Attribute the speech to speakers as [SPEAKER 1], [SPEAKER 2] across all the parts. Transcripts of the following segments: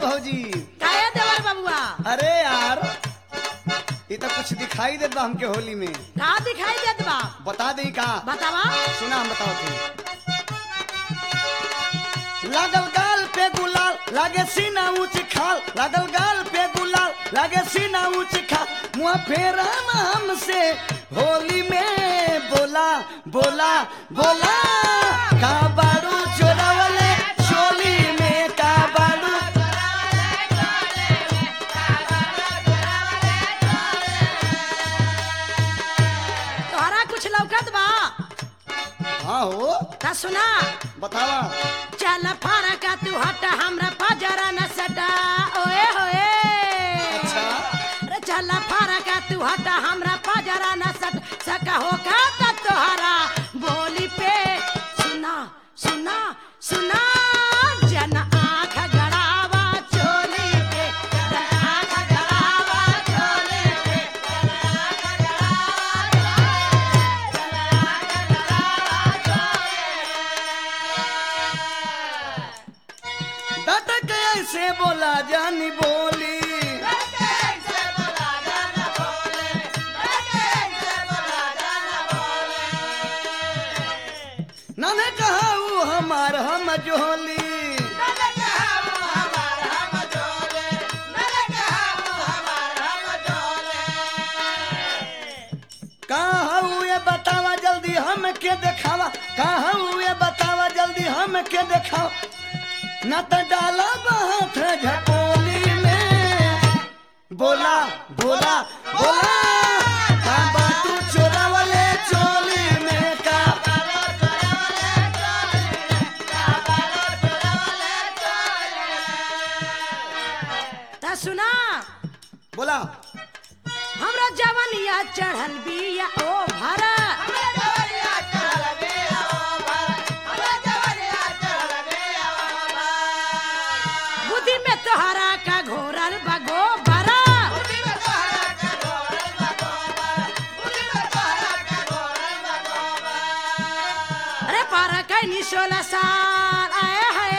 [SPEAKER 1] भौजी
[SPEAKER 2] काहे देवर बबुआ
[SPEAKER 1] अरे यार ये तो कुछ दिखाई देत बा हमके होली में
[SPEAKER 2] का दिखाई देत बा
[SPEAKER 1] बता दे का
[SPEAKER 2] बतावा
[SPEAKER 1] सुना हम बताओ थे लागल गाल पे गुलाल लागे सीना ऊंच खाल लागल गाल पे गुलाल लागे सीना ऊंच खाल मुँह फेरा ना हमसे होली में बोला बोला बोला का बारू चोरावले चोली में का बारू
[SPEAKER 2] तोहरा कुछ लौकत बा
[SPEAKER 1] हाँ हो
[SPEAKER 2] ता सुना
[SPEAKER 1] बतावा
[SPEAKER 2] चल फरक तू हट हमरा पजरा न सटा ओए होए
[SPEAKER 1] अच्छा
[SPEAKER 2] अरे चल फरक तू हट हमरा पजरा न सट सका हो का तोहरा बोली पे सुना सुना सुना जन आँख गड़ावा चोली पे जन आँख गड़ावा चोली पे
[SPEAKER 1] डटक ऐसे बोला जानी बोली नाने कहा वो हमार हम जोली कहा ये बतावा जल्दी हम के दिखावा कहा ये बतावा जल्दी हम के दिखावा न तो डाला हाथ झकोली में बोला बोला बोला का बातू चोरावले चोली में का
[SPEAKER 2] ता सुना
[SPEAKER 1] बोला
[SPEAKER 2] हमरा जवनिया चढ़ल बिया ओ भरा बुद्धि में तोहरा का घोरल बगो भरा अरे पारा कैनी 16 साल आए हाय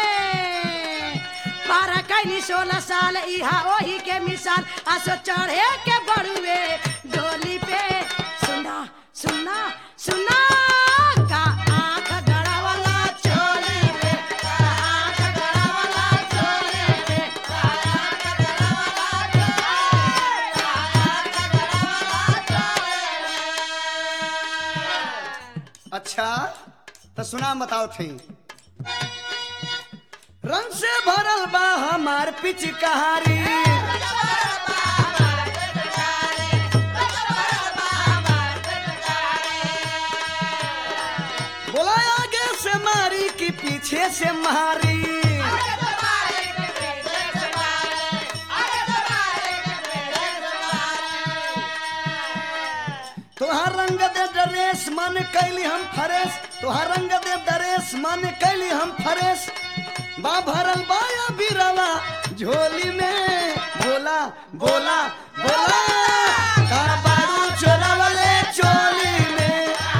[SPEAKER 2] पारा कैनी 16 साल इहा ओही के मिसाल आसो चढ़े के बड़ुए डोली पे सुना सुना सुना का आँख गड़ावला चोली पे का आँख गड़ावला चोली पे का आँख गड़ावला चोली पे
[SPEAKER 1] अच्छा तो सुना बताओ थे रंग से भरल बा हमार पिचकारी बोला आगे से मारी कि पीछे से मारी तोहार रंग दे ड्रेस मन कैली हम फरेस तोहार रंग दे ड्रेस मन कैली हम फरेस बा भरल बाया बिरवा झोली में बोला बोला बोला का बारू चोरावले चोली में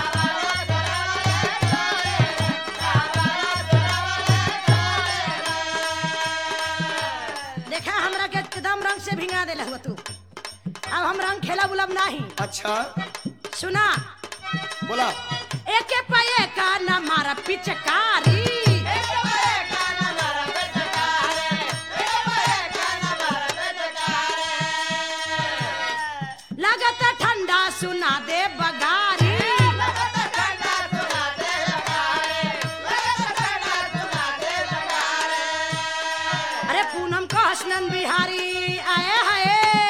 [SPEAKER 2] देखा हमरा के एकदम रंग से भिंगा देले हुआ तू अब हम रंग खेला बुलब नहीं
[SPEAKER 1] अच्छा
[SPEAKER 2] सुना
[SPEAKER 1] बोला
[SPEAKER 2] एके पाए का न मारा पिचकारी लगत ठंडा सुना दे बगारी अरे पूनम को हसनन बिहारी आए हाय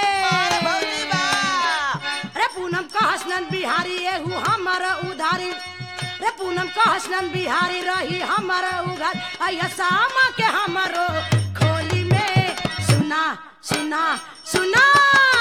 [SPEAKER 2] अरे पूनम को हसनन बिहारी एहू हमर उधारी रे पूनम को हसनन बिहारी रही हमर उधार आया सामा के हमरो खोली में सुना सुना सुना